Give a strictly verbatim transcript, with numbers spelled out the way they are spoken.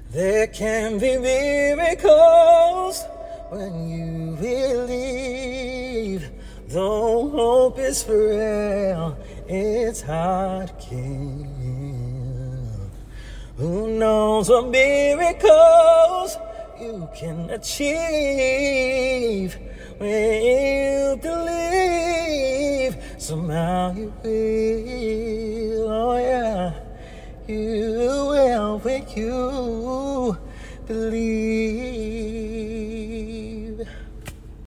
There can be miracles when you believe. Though hope is frail, it's hard to kill. Who knows what miracles you can achieve when you believe. Somehow you will, oh yeah, you will when you believe.